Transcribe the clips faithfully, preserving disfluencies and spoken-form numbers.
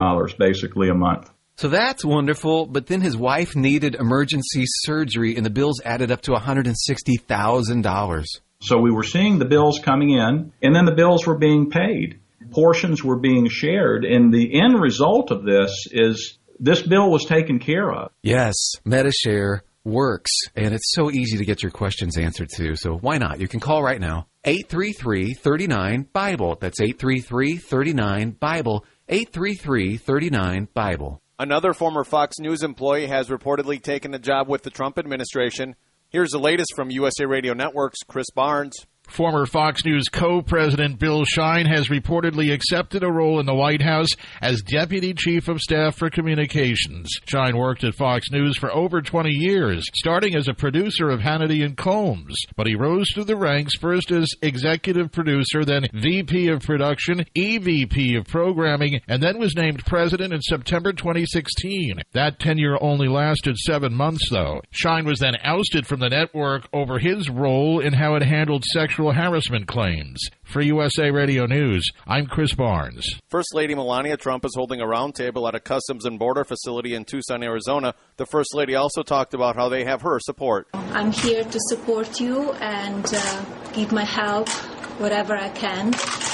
dollars basically a month. So that's wonderful, but then his wife needed emergency surgery, and the bills added up to one hundred sixty thousand dollars. So we were seeing the bills coming in, and then the bills were being paid. Portions were being shared, and the end result of this is this bill was taken care of. Yes, Medi-Share works, and it's so easy to get your questions answered too, so why not? You can call right now, eight three three, three nine, BIBLE. That's eight three three, three nine, BIBLE, eight three three, three nine, BIBLE. Another former Fox News employee has reportedly taken a job with the Trump administration. Here's the latest from U S A Radio Network's Chris Barnes. Former Fox News co-president Bill Shine has reportedly accepted a role in the White House as Deputy Chief of Staff for Communications. Shine worked at Fox News for over twenty years, starting as a producer of Hannity and Combs. But he rose through the ranks first as executive producer, then V P of production, E V P of programming, and then was named president in September twenty sixteen. That tenure only lasted seven months, though. Shine was then ousted from the network over his role in how it handled sexual harassment claims. For U S A Radio News, I'm Chris Barnes. First Lady Melania Trump is holding a roundtable at a Customs and Border facility in Tucson, Arizona. The First Lady also talked about how they have her support. I'm here to support you and uh, give my help, whatever I can,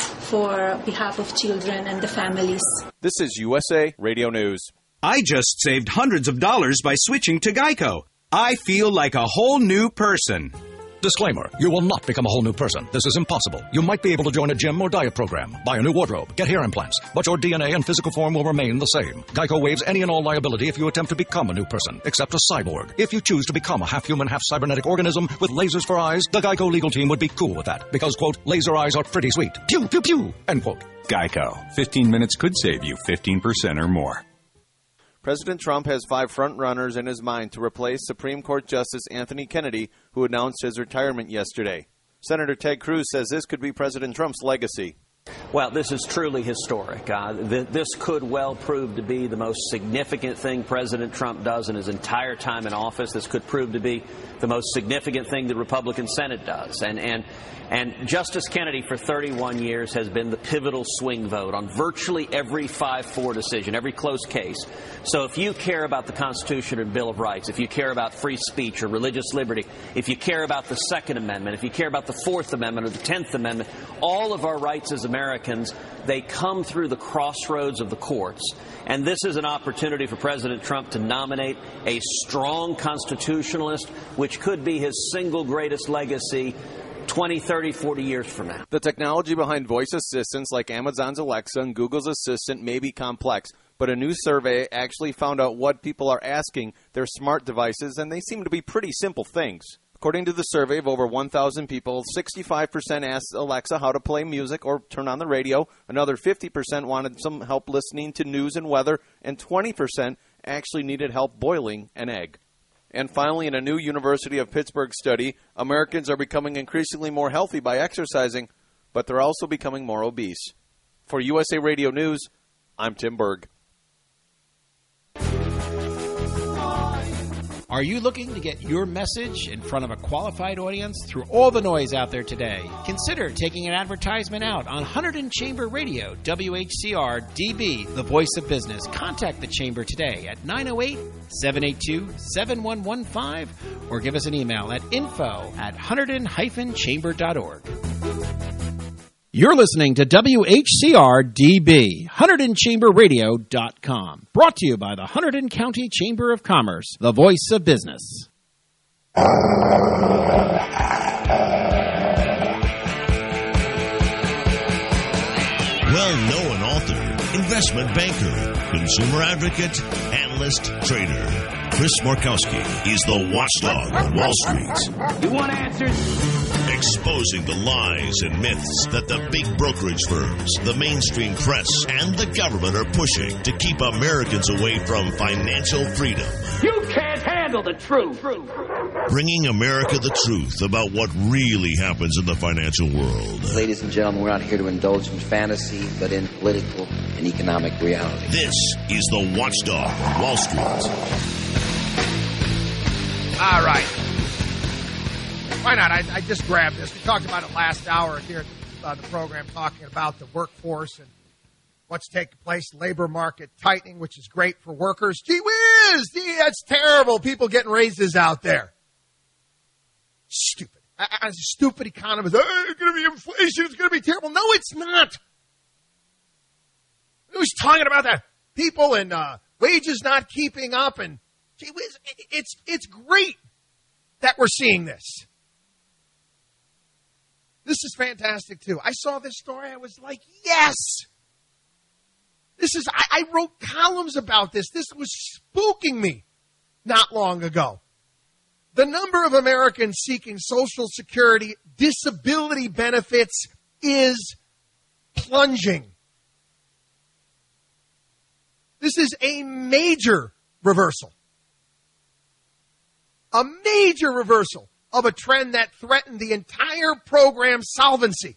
for behalf of children and the families. This is U S A Radio News. I just saved hundreds of dollars by switching to Geico. I feel like a whole new person. Disclaimer, you will not become a whole new person. This is impossible. You might be able to join a gym or diet program, buy a new wardrobe, get hair implants, but your D N A and physical form will remain the same. Geico waives any and all liability if you attempt to become a new person, except a cyborg. If you choose to become a half-human, half-cybernetic organism with lasers for eyes, the Geico legal team would be cool with that, because, quote, laser eyes are pretty sweet. Pew, pew, pew, end quote. Geico. fifteen minutes could save you fifteen percent or more. President Trump has five front-runners in his mind to replace Supreme Court Justice Anthony Kennedy, who announced his retirement yesterday. Senator Ted Cruz says this could be President Trump's legacy. Well, this is truly historic. Uh, th- this could well prove to be the most significant thing President Trump does in his entire time in office. This could prove to be the most significant thing the Republican Senate does. And, and, and Justice Kennedy for thirty-one years has been the pivotal swing vote on virtually every five four decision, every close case. So if you care about the Constitution and Bill of Rights, if you care about free speech or religious liberty, if you care about the Second Amendment, if you care about the Fourth Amendment or the Tenth Amendment, all of our rights as Americans, they come through the crossroads of the courts. And this is an opportunity for President Trump to nominate a strong constitutionalist, which could be his single greatest legacy twenty, thirty, forty years from now. The technology behind voice assistants like Amazon's Alexa and Google's Assistant may be complex, but a new survey actually found out what people are asking their smart devices, and they seem to be pretty simple things. According to the survey of over one thousand people, sixty-five percent asked Alexa how to play music or turn on the radio, another fifty percent wanted some help listening to news and weather, and twenty percent actually needed help boiling an egg. And finally, in a new University of Pittsburgh study, Americans are becoming increasingly more healthy by exercising, but they're also becoming more obese. For U S A Radio News, I'm Tim Berg. Are you looking to get your message in front of a qualified audience through all the noise out there today? Consider taking an advertisement out on Hunterdon Chamber Radio, W H C R D B, the voice of business. Contact the Chamber today at nine oh eight, seven eight two, seven one one five or give us an email at info at hunterdon dash chamber dot org. You're listening to W H C R D B, Hunterdon Chamber Radio dot com. Brought to you by the Hunterdon County Chamber of Commerce, the voice of business. Well-known author, investment banker, consumer advocate, analyst, trader. Chris Markowski is the watchdog on Wall Street. You want answers? Exposing the lies and myths that the big brokerage firms, the mainstream press, and the government are pushing to keep Americans away from financial freedom. You can't handle the truth. Bringing America the truth about what really happens in the financial world. Ladies and gentlemen, we're not here to indulge in fantasy, but in political and economic reality. This is the Watchdog on Wall Street. All right. Why not? I, I just grabbed this. We talked about it last hour here at the, uh, the program, talking about the workforce and what's taking place, labor market tightening, which is great for workers. Gee whiz, gee, that's terrible. People getting raises out there. Stupid. As a stupid economist, oh, it's going to be inflation, it's going to be terrible. No, it's not. Who's talking about that? People and uh, wages not keeping up, and gee whiz, it's, it's great that we're seeing this. This is fantastic, too. I saw this story. I was like, yes. This is, I, I wrote columns about this. This was spooking me not long ago. The number of Americans seeking Social Security disability benefits is plunging. This is a major reversal. A major reversal of a trend that threatened the entire program's solvency.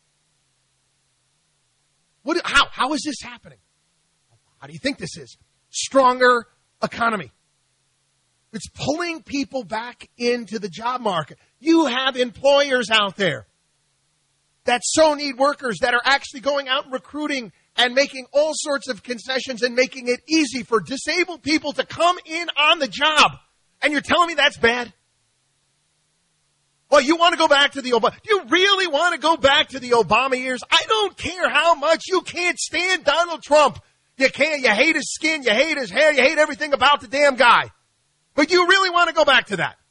What, how, how is this happening? How do you think this is? Stronger economy. It's pulling people back into the job market. You have employers out there that so need workers that are actually going out and recruiting and making all sorts of concessions and making it easy for disabled people to come in on the job. And you're telling me that's bad? Well, you want to go back to the Obama. Do you really want to go back to the Obama years? I don't care how much you can't stand Donald Trump. You can't. You hate his skin. You hate his hair. You hate everything about the damn guy. But you really want to go back to that?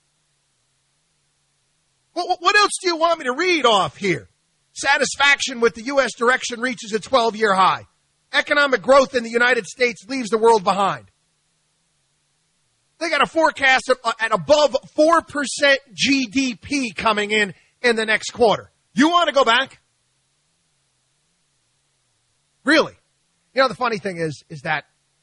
What, what else do you want me to read off here? Satisfaction with the U S direction reaches a twelve-year high. Economic growth in the United States leaves the world behind. They got a forecast of, uh, at above four percent G D P coming in in the next quarter. You want to go back? Really? You know, the funny thing is, is that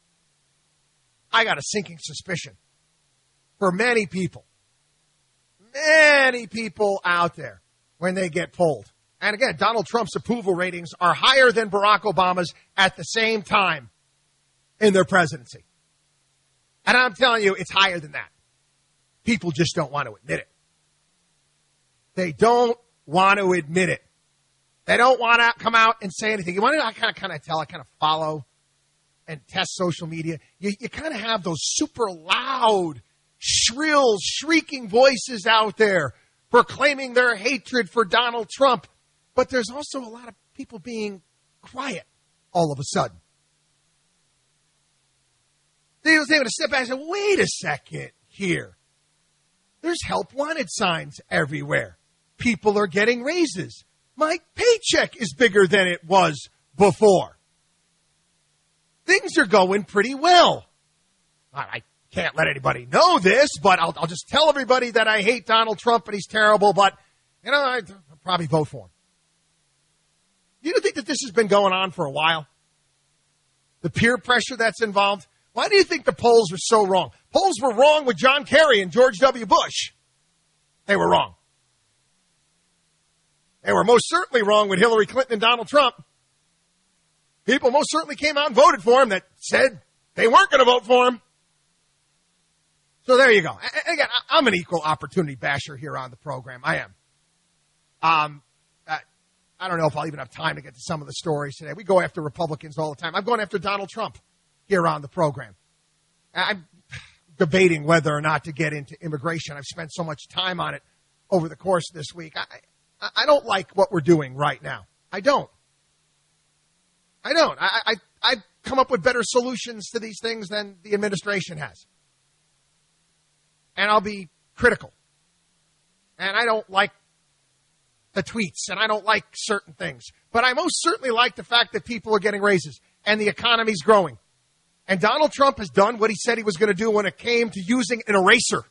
I got a sinking suspicion for many people, many people out there when they get polled. And again, Donald Trump's approval ratings are higher than Barack Obama's at the same time in their presidency. And I'm telling you, it's higher than that. People just don't want to admit it. They don't want to admit it. They don't want to come out and say anything. You want to, I kind of, kind of tell, I kind of follow and test social media. You, you kind of have those super loud, shrill, shrieking voices out there proclaiming their hatred for Donald Trump. But there's also a lot of people being quiet all of a sudden. They was able to step back and say, wait a second here. There's help wanted signs everywhere. People are getting raises. My paycheck is bigger than it was before. Things are going pretty well. I can't let anybody know this, but I'll, I'll just tell everybody that I hate Donald Trump and he's terrible, but, you know, I'll probably vote for him. You don't think that this has been going on for a while? The peer pressure that's involved? Why do you think the polls were so wrong? Polls were wrong with John Kerry and George W. Bush. They were wrong. They were most certainly wrong with Hillary Clinton and Donald Trump. People most certainly came out and voted for him that said they weren't going to vote for him. So there you go. And again, I'm an equal opportunity basher here on the program. I am. Um, I, I don't know if I'll even have time to get to some of the stories today. We go after Republicans all the time. I'm going after Donald Trump here on the program. I'm debating whether or not to get into immigration. I've spent so much time on it over the course of this week. I, I don't like what we're doing right now. I don't. I don't. I, I, I've come up with better solutions to these things than the administration has. And I'll be critical. And I don't like the tweets, and I don't like certain things. But I most certainly like the fact that people are getting raises, and the economy's growing. And Donald Trump has done what he said he was going to do when it came to using an eraser.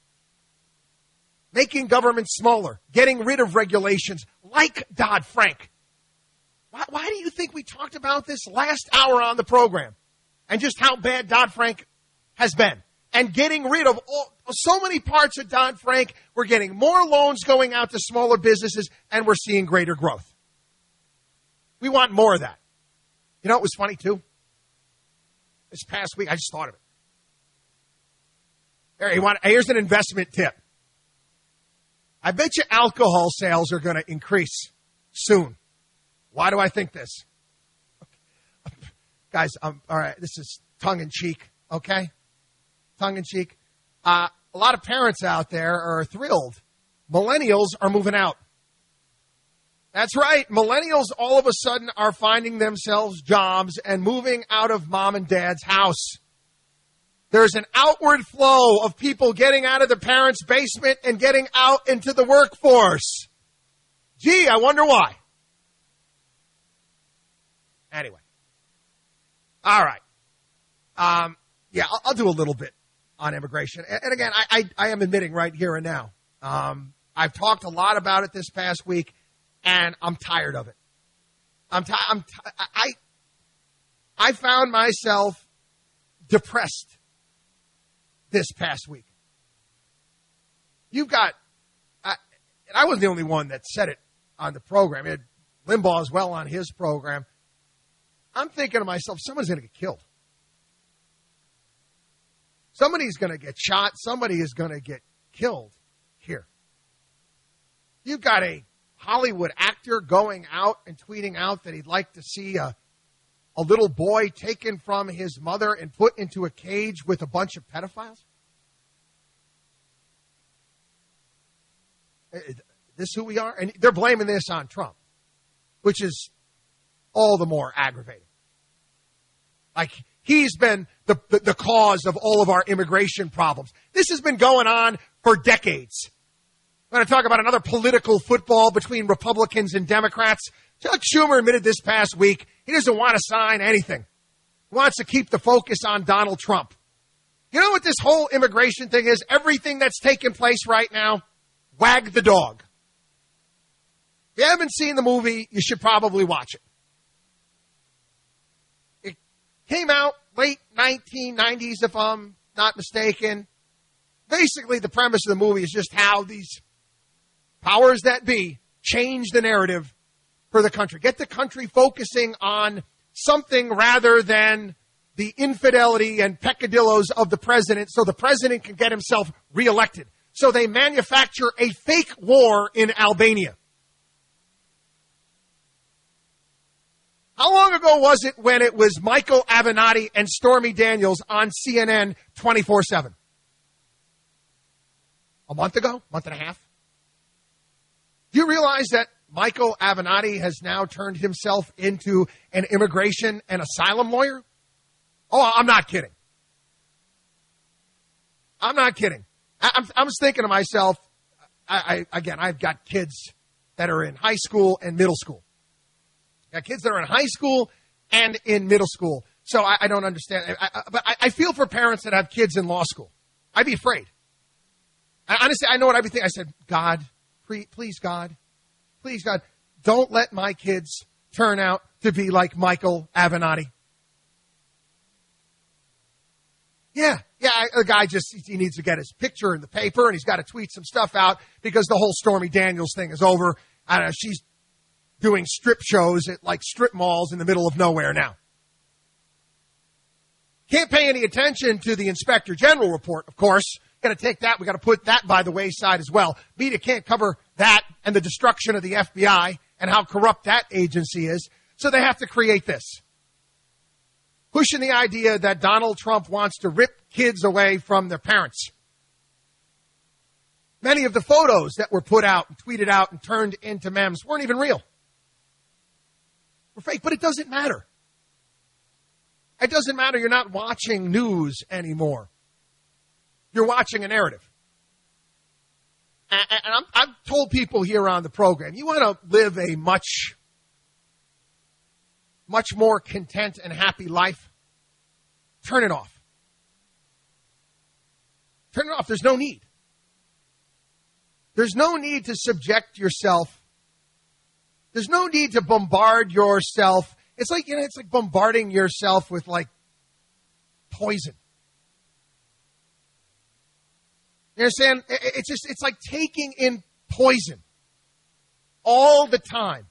Making government smaller, getting rid of regulations like Dodd-Frank. Why, why do you think we talked about this last hour on the program? And just how bad Dodd-Frank has been. And getting rid of all, so many parts of Dodd-Frank. We're getting more loans going out to smaller businesses, and we're seeing greater growth. We want more of that. You know, it was funny, too. This past week, I just thought of it. Here, you want, here's an investment tip. I bet you alcohol sales are going to increase soon. Why do I think this? Guys, um, all right, this is tongue-in-cheek, okay? Tongue-in-cheek. Uh, a lot of parents out there are thrilled. Millennials are moving out. That's right. Millennials all of a sudden are finding themselves jobs and moving out of mom and dad's house. There's an outward flow of people getting out of the parents' basement and getting out into the workforce. Gee, I wonder why. Anyway. All right. Um, yeah, I'll, I'll do a little bit on immigration. And, and again, I, I, I am admitting right here and now, um, I've talked a lot about it this past week, and I'm tired of it. I'm, t- I'm t- I, I found myself depressed this past week. You've got, I, and I wasn't the only one that said it on the program. It, Limbaugh as well on his program. I'm thinking to myself, someone's going to get killed. Somebody's going to get shot. Somebody is going to get killed here. You've got a Hollywood actor going out and tweeting out that he'd like to see a, a little boy taken from his mother and put into a cage with a bunch of pedophiles. Is this who we are? And they're blaming this on Trump, which is all the more aggravating. Like, he's been the, the, the cause of all of our immigration problems. This has been going on for decades. I'm going to talk about another political football between Republicans and Democrats. Chuck Schumer admitted this past week he doesn't want to sign anything. He wants to keep the focus on Donald Trump. You know what this whole immigration thing is? Everything that's taking place right now, wag the dog. If you haven't seen the movie, you should probably watch it. It came out late nineteen nineties, if I'm not mistaken. Basically, the premise of the movie is just how these powers that be change the narrative for the country. Get the country focusing on something rather than the infidelity and peccadillos of the president so the president can get himself reelected. So they manufacture a fake war in Albania. How long ago was it when it was Michael Avenatti and Stormy Daniels on C N N twenty-four seven? A month ago? Month and a half? Do you realize that Michael Avenatti has now turned himself into an immigration and asylum lawyer? Oh, I'm not kidding. I'm not kidding. I, I'm, I was thinking to myself, I, I, again, I've got kids that are in high school and middle school. I've got kids that are in high school and in middle school. So I, I don't understand. I, I, but I, I feel for parents that have kids in law school. I'd be afraid. I, honestly, I know what I'd be thinking. I said, God, please, God, please, God, don't let my kids turn out to be like Michael Avenatti. Yeah, yeah, the guy just, he needs to get his picture in the paper, and he's got to tweet some stuff out because the whole Stormy Daniels thing is over. I don't know, she's doing strip shows at, like, strip malls in the middle of nowhere now. Can't pay any attention to the Inspector General report, of course. Got to take that. We got to put that by the wayside as well. Media can't cover that and the destruction of the F B I and how corrupt that agency is. So they have to create this. Pushing the idea that Donald Trump wants to rip kids away from their parents. Many of the photos that were put out and tweeted out and turned into memes weren't even real. Were fake, but it doesn't matter. It doesn't matter. You're not watching news anymore. You're watching a narrative. And, and I'm, I've told people here on the program, you want to live a much, much more content and happy life, turn it off. Turn it off. There's no need. There's no need to subject yourself. There's no need to bombard yourself. It's like, you know, it's like bombarding yourself with, like, poison. You understand? It's just, it's like taking in poison all the time.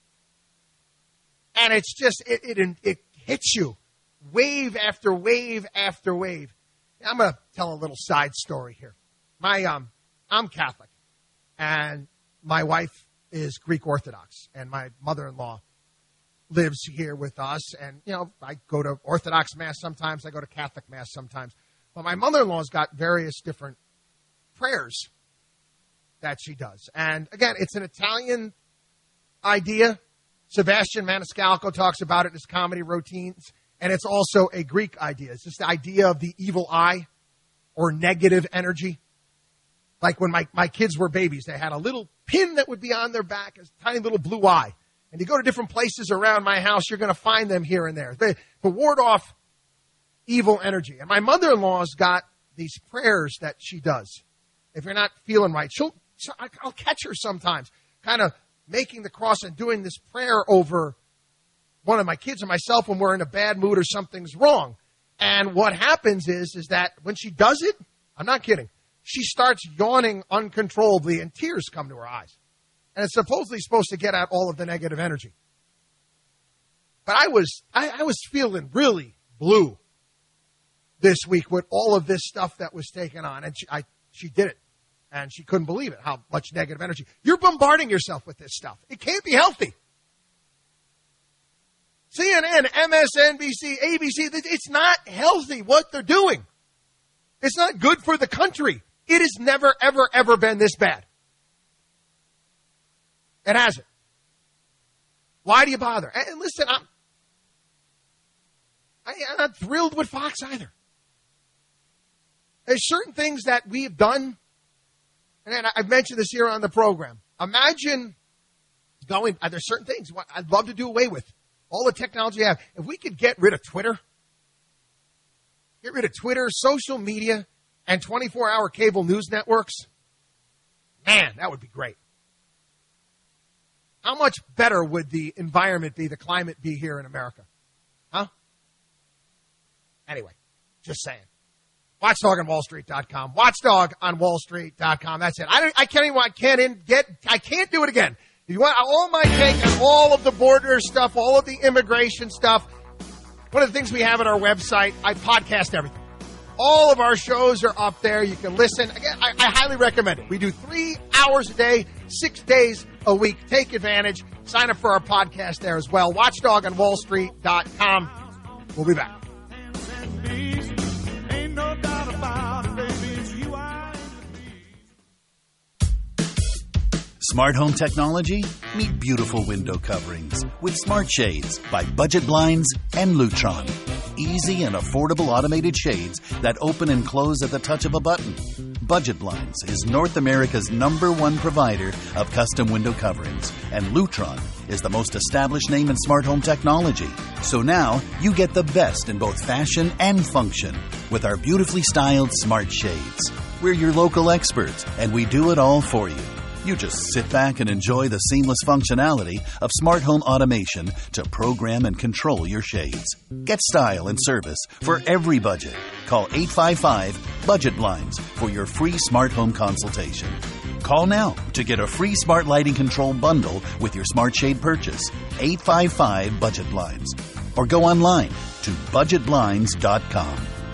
And it's just, it, it, it hits you wave after wave after wave. I'm going to tell a little side story here. My, um, I'm Catholic, and my wife is Greek Orthodox, and my mother-in-law lives here with us, and, you know, I go to Orthodox Mass sometimes, I go to Catholic Mass sometimes. But my mother-in-law's got various different prayers that she does. And, again, it's an Italian idea. Sebastian Maniscalco talks about it in his comedy routines. And it's also a Greek idea. It's just the idea of the evil eye or negative energy. Like when my, my kids were babies, they had a little pin that would be on their back, a tiny little blue eye. And you go to different places around my house, you're going to find them here and there. They, to ward off evil energy. And my mother-in-law's got these prayers that she does. If you're not feeling right, she'll, I'll catch her sometimes kind of making the cross and doing this prayer over one of my kids or myself when we're in a bad mood or something's wrong. And what happens is, is that when she does it, I'm not kidding, she starts yawning uncontrollably and tears come to her eyes. And it's supposedly supposed to get out all of the negative energy. But I was, I, I was feeling really blue this week with all of this stuff that was taken on. And she, I, she did it. And she couldn't believe it, how much negative energy. You're bombarding yourself with this stuff. It can't be healthy. C N N, M S N B C, A B C, it's not healthy what they're doing. It's not good for the country. It has never, ever, ever been this bad. It hasn't. Why do you bother? And listen, I'm, I'm not thrilled with Fox either. There's certain things that we've done, and I've mentioned this here on the program. Imagine going, there's certain things I'd love to do away with. All the technology I have. If we could get rid of Twitter, get rid of Twitter, social media, and twenty-four hour cable news networks, man, that would be great. How much better would the environment be, the climate be here in America? Huh? Anyway, just saying. Watchdog on Wall Street dot com. Watchdog on Wall Street dot com. That's it. I, don't, I can't even I can't get. I can't do it again. If you want all my take on all of the border stuff, all of the immigration stuff, one of the things we have on our website, I podcast everything. All of our shows are up there. You can listen. Again, I, I highly recommend it. We do three hours a day, six days a week. Take advantage. Sign up for our podcast there as well. Watchdog on Wall Street dot com. We'll be back. Smart home technology? Meet beautiful window coverings with Smart Shades by Budget Blinds and Lutron. Easy and affordable automated shades that open and close at the touch of a button. Budget Blinds is North America's number one provider of custom window coverings, and Lutron is the most established name in smart home technology. So now you get the best in both fashion and function with our beautifully styled Smart Shades. We're your local experts, and we do it all for you. You just sit back and enjoy the seamless functionality of smart home automation to program and control your shades. Get style and service for every budget. Call eight five five, budget blinds for your free smart home consultation. Call now to get a free smart lighting control bundle with your smart shade purchase. eight five five, budget blinds. Or go online to budget blinds dot com.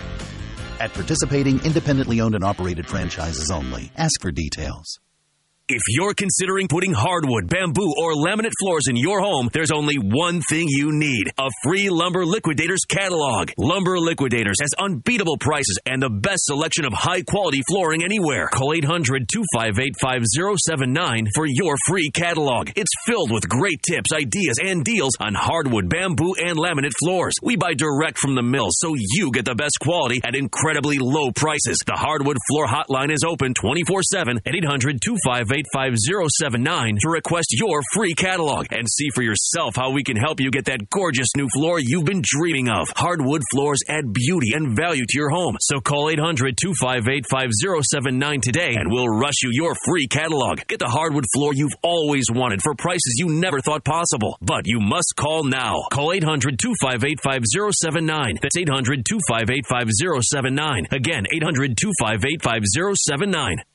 At participating independently owned and operated franchises only. Ask for details. If you're considering putting hardwood, bamboo, or laminate floors in your home, there's only one thing you need: a free Lumber Liquidators catalog. Lumber Liquidators has unbeatable prices and the best selection of high-quality flooring anywhere. Call eight hundred, two five eight, five zero seven nine for your free catalog. It's filled with great tips, ideas, and deals on hardwood, bamboo, and laminate floors. We buy direct from the mills, so you get the best quality at incredibly low prices. The Hardwood Floor Hotline is open twenty-four seven at eight hundred, two five eight, five zero seven nine to request your free catalog and see for yourself how we can help you get that gorgeous new floor you've been dreaming of. Hardwood floors add beauty and value to your home. So call eight hundred, two five eight, five zero seven nine today and we'll rush you your free catalog. Get the hardwood floor you've always wanted for prices you never thought possible. But you must call now. Call eight hundred, two five eight, five zero seven nine. That's eight hundred, two five eight, five zero seven nine. Again, eight hundred, two five eight, five zero seven nine.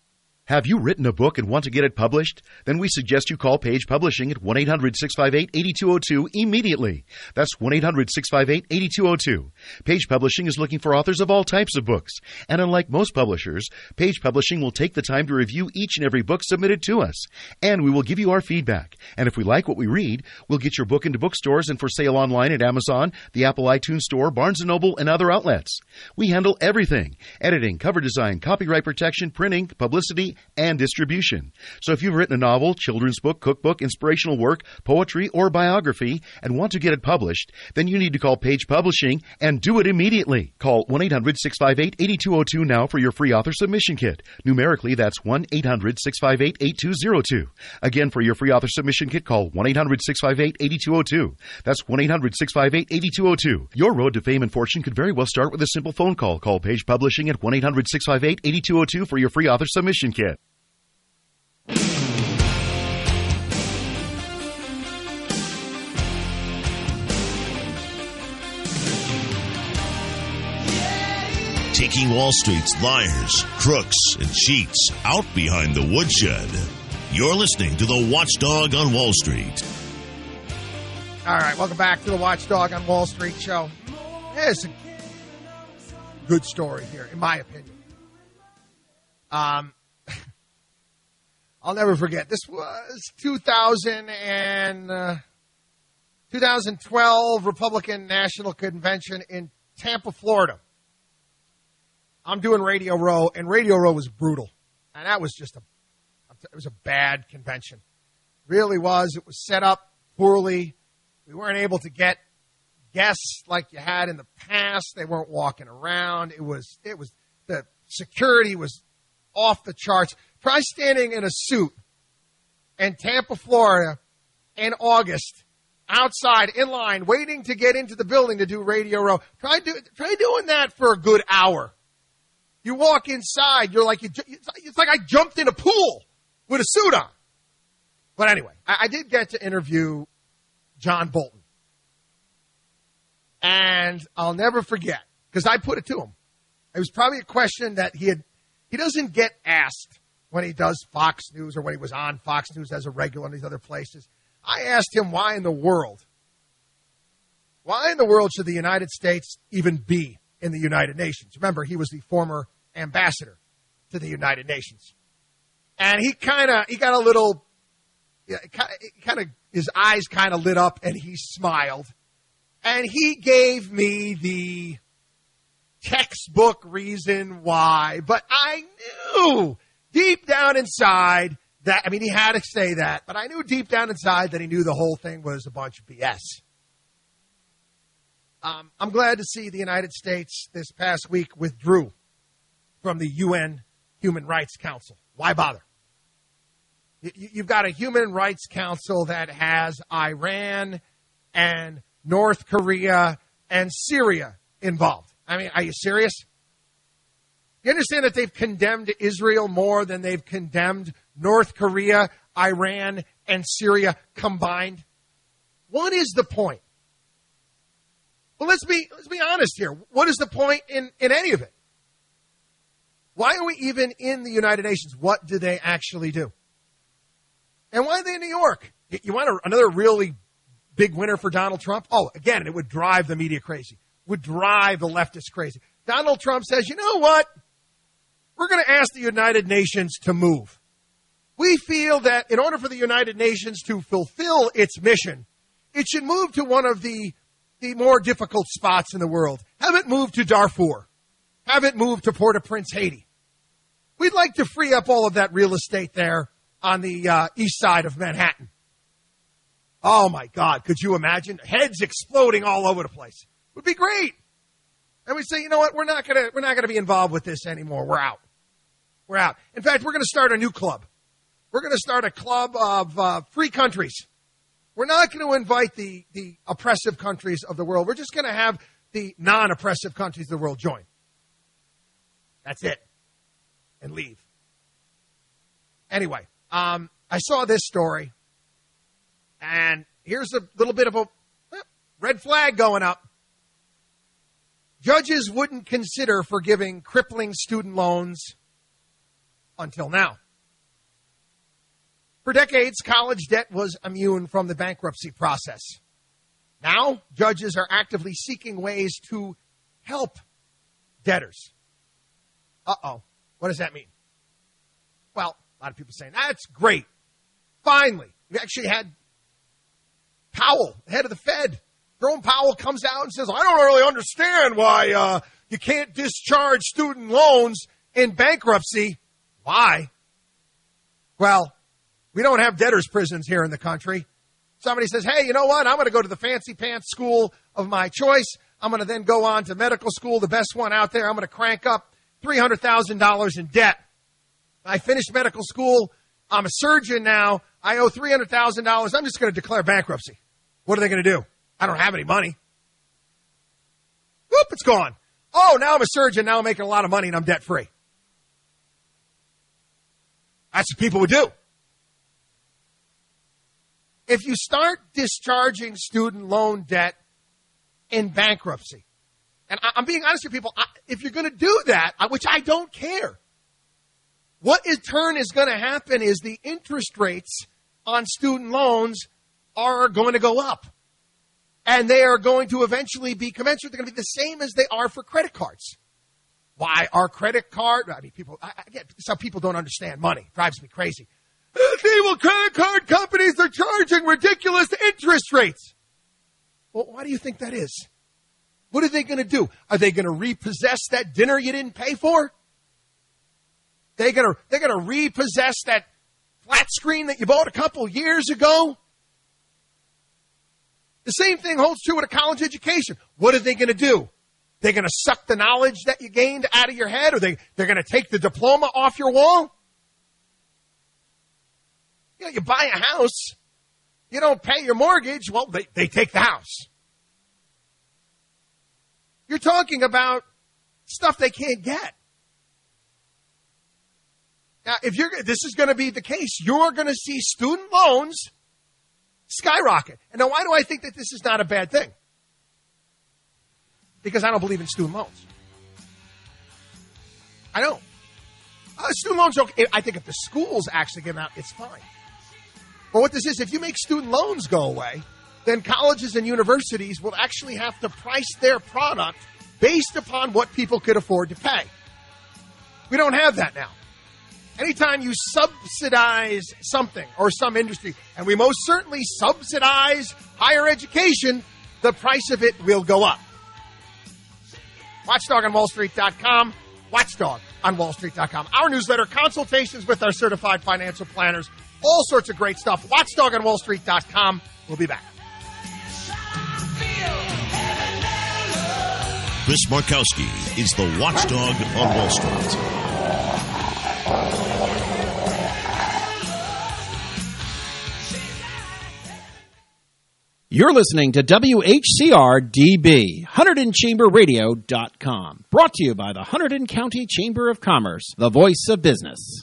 Have you written a book and want to get it published? Then we suggest you call Page Publishing at one eight hundred six five eight eight two zero two immediately. That's one eight hundred six five eight eight two zero two. Page Publishing is looking for authors of all types of books. And unlike most publishers, Page Publishing will take the time to review each and every book submitted to us. And we will give you our feedback. And if we like what we read, we'll get your book into bookstores and for sale online at Amazon, the Apple iTunes Store, Barnes and Noble, and other outlets. We handle everything: editing, cover design, copyright protection, printing, publicity, and distribution. So if you've written a novel, children's book, cookbook, inspirational work, poetry, or biography and want to get it published, then you need to call Page Publishing and do it immediately. Call one eight hundred six five eight eight two zero two now for your free author submission kit. Numerically, that's one eight hundred six five eight eight two zero two. Again, for your free author submission kit, call one eight hundred six five eight eight two zero two. That's one eight hundred six five eight eight two zero two. Your road to fame and fortune could very well start with a simple phone call. Call Page Publishing at one eight hundred six five eight eight two zero two for your free author submission kit. Taking Wall Street's liars, crooks, and cheats out behind the woodshed. You're listening to the Watchdog on Wall Street. All right, welcome back to the Watchdog on Wall Street show. It's a good story here, in my opinion. Um, I'll never forget. This was two thousand and uh, twenty twelve Republican National Convention in Tampa, Florida. I'm doing Radio Row, and Radio Row was brutal. And that was just a, it was a bad convention. It really was. It was set up poorly. We weren't able to get guests like you had in the past. They weren't walking around. It was, it was, the security was off the charts. Try standing in a suit in Tampa, Florida in August, outside, in line, waiting to get into the building to do Radio Row. Try, do, try doing that for a good hour. You walk inside, you're like, you, it's like I jumped in a pool with a suit on. But anyway, I, I did get to interview John Bolton. And I'll never forget, because I put it to him. It was probably a question that he had, he doesn't get asked when he does Fox News or when he was on Fox News as a regular in these other places. I asked him why in the world, why in the world should the United States even be in the United Nations? Remember, he was the former ambassador to the United Nations. And he kind of, he got a little, yeah, kind of, his eyes kind of lit up and he smiled. And he gave me the textbook reason why. But I knew deep down inside that, I mean, he had to say that, but I knew deep down inside that he knew the whole thing was a bunch of B S. Um, I'm glad to see the United States this past week withdrew from the U N Human Rights Council. Why bother? You've got a Human Rights Council that has Iran and North Korea and Syria involved. I mean, are you serious? You understand that they've condemned Israel more than they've condemned North Korea, Iran, and Syria combined? What is the point? Well, let's be let's be honest here. What is the point in, in any of it? Why are we even in the United Nations? What do they actually do? And why are they in New York? You want a, another really big winner for Donald Trump? Oh, again, it would drive the media crazy. Would drive the leftists crazy. Donald Trump says, you know what? We're going to ask the United Nations to move. We feel that in order for the United Nations to fulfill its mission, it should move to one of the the more difficult spots in the world. Have it move to Darfur. Have it move to Port-au-Prince, Haiti. We'd like to free up all of that real estate there on the uh, east side of Manhattan. Oh, my God. Could you imagine? Heads exploding all over the place. Would be great. And we say, you know what? We're not going to we're not going to be involved with this anymore. We're out. We're out. In fact, we're going to start a new club. We're going to start a club of uh, free countries. We're not going to invite the, the oppressive countries of the world. We're just going to have the non-oppressive countries of the world join. That's it. And leave. Anyway, um, I saw this story. And here's a little bit of a well, red flag going up. Judges wouldn't consider forgiving crippling student loans until now. For decades, college debt was immune from the bankruptcy process. Now, judges are actively seeking ways to help debtors. Uh-oh. What does that mean? Well, a lot of people saying, that's great. Finally, we actually had Powell, head of the Fed. Jerome Powell comes out and says, I don't really understand why uh, you can't discharge student loans in bankruptcy. Why? Well, we don't have debtors' prisons here in the country. Somebody says, hey, you know what? I'm going to go to the fancy pants school of my choice. I'm going to then go on to medical school, the best one out there. I'm going to crank up three hundred thousand dollars in debt. I finished medical school. I'm a surgeon now. I owe three hundred thousand dollars. I'm just going to declare bankruptcy. What are they going to do? I don't have any money. Whoop, it's gone. Oh, now I'm a surgeon. Now I'm making a lot of money and I'm debt-free. That's what people would do. If you start discharging student loan debt in bankruptcy, and I'm being honest with people, if you're going to do that, which I don't care, what in turn is going to happen is the interest rates on student loans are going to go up. And they are going to eventually be commensurate. They're going to be the same as they are for credit cards. Why are credit card? I mean, people, I, I get, some people don't understand money. It drives me crazy. Evil credit card companies are charging ridiculous interest rates. Well, why do you think that is? What are they going to do? Are they going to repossess that dinner you didn't pay for? They're going to, they're going to repossess that flat screen that you bought a couple years ago? The same thing holds true with a college education. What are they going to do? They're going to suck the knowledge that you gained out of your head, or they, they're going to take the diploma off your wall? You know, you buy a house, you don't pay your mortgage, well, they, they take the house. You're talking about stuff they can't get. Now, if you're, this is going to be the case, you're going to see student loans skyrocket. And now, why do I think that this is not a bad thing? Because I don't believe in student loans. I don't. Uh, student loans, okay. I think if the schools actually give them out, it's fine. But what this is, if you make student loans go away, then colleges and universities will actually have to price their product based upon what people could afford to pay. We don't have that now. Anytime you subsidize something or some industry, and we most certainly subsidize higher education, the price of it will go up. Watchdog on Wall Street dot com. Watchdog on Wall Street dot com. Our newsletter, consultations with our certified financial planners, all sorts of great stuff. Watchdog on Wall Street dot com. We'll be back. Chris Markowski is the Watchdog on Wall Street. You're listening to W H C R D B, Hunterdon Chamber Radio dot com. Brought to you by the Hunterdon County Chamber of Commerce, the voice of business.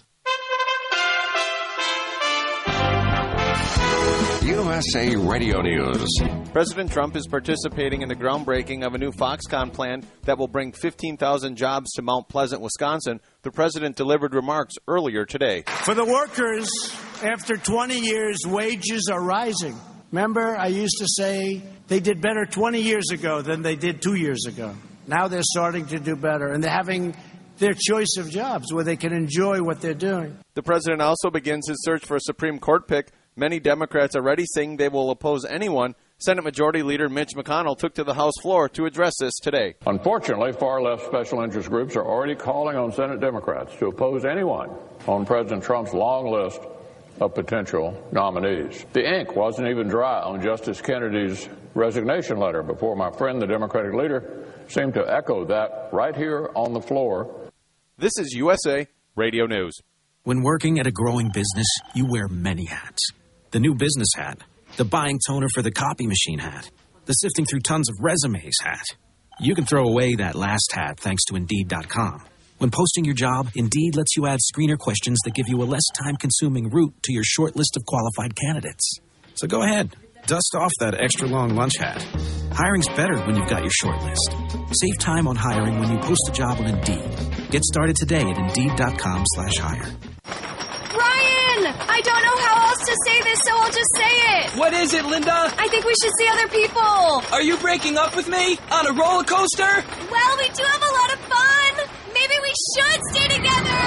U S A Radio News. President Trump is participating in the groundbreaking of a new Foxconn plant that will bring fifteen thousand jobs to Mount Pleasant, Wisconsin. The president delivered remarks earlier today. For the workers, after twenty years, wages are rising. Remember, I used to say they did better twenty years ago than they did two years ago. Now they're starting to do better, and they're having their choice of jobs where they can enjoy what they're doing. The president also begins his search for a Supreme Court pick. Many Democrats are already saying they will oppose anyone. Senate Majority Leader Mitch McConnell took to the House floor to address this today. Unfortunately, far-left special interest groups are already calling on Senate Democrats to oppose anyone on President Trump's long list of potential nominees. The ink wasn't even dry on Justice Kennedy's resignation letter before my friend, the Democratic leader, seemed to echo that right here on the floor. This is U S A Radio News. When working at a growing business, you wear many hats. The new business hat, the buying toner for the copy machine hat, the sifting through tons of resumes hat. You can throw away that last hat thanks to Indeed dot com. When posting your job, Indeed lets you add screener questions that give you a less time-consuming route to your short list of qualified candidates. So go ahead, dust off that extra-long lunch hat. Hiring's better when you've got your short list. Save time on hiring when you post a job on Indeed. Get started today at Indeed dot com slash hire. Ryan! I don't know how else to say this, so I'll just say it. What is it, Linda? I think we should see other people. Are you breaking up with me? On a roller coaster? Well, we do have a lot of fun. Maybe we should stay together.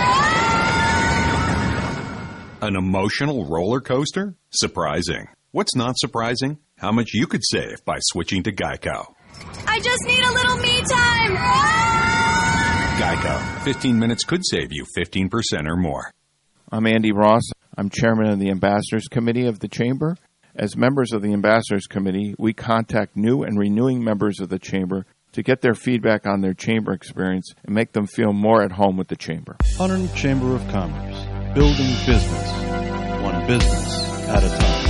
An emotional roller coaster? Surprising. What's not surprising? How much you could save by switching to Geico. I just need a little me time. Geico. fifteen minutes could save you fifteen percent or more. I'm Andy Ross. I'm chairman of the Ambassadors Committee of the Chamber. As members of the Ambassadors Committee, we contact new and renewing members of the Chamber to get their feedback on their Chamber experience and make them feel more at home with the Chamber. Hunterdon Chamber of Commerce. Building business. One business at a time.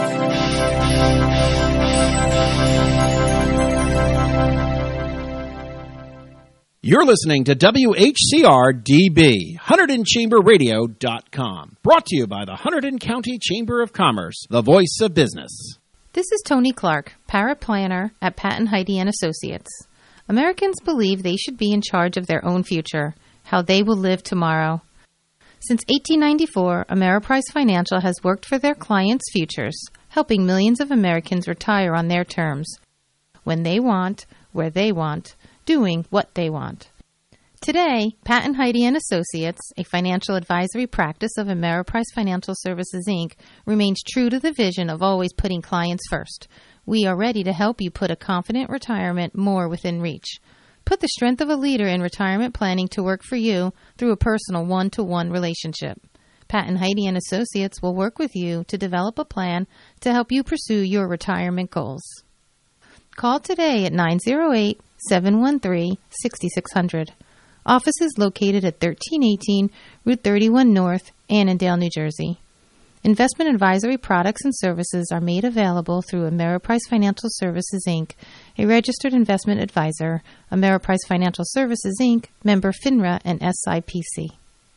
You're listening to W H C R D B, Hunterdon Chamber Radio dot com. Brought to you by the Hunterdon County Chamber of Commerce, the voice of business. This is Tony Clark, paraplanner at Patton Heide and Associates. Americans believe they should be in charge of their own future, how they will live tomorrow. Since eighteen ninety-four, Ameriprise Financial has worked for their clients' futures, helping millions of Americans retire on their terms, when they want, where they want, doing what they want. Today, Patton Heide and Associates, a financial advisory practice of Ameriprise Financial Services, Incorporated, remains true to the vision of always putting clients first. We are ready to help you put a confident retirement more within reach. Put the strength of a leader in retirement planning to work for you through a personal one-to-one relationship. Patton Heide and Associates will work with you to develop a plan to help you pursue your retirement goals. Call today at nine oh eight, seven one three, six six zero zero. Office is located at thirteen eighteen Route thirty-one North, Annandale, New Jersey. Investment advisory products and services are made available through Ameriprise Financial Services, Incorporated, a registered investment advisor, Ameriprise Financial Services, Incorporated, member FINRA and S I P C.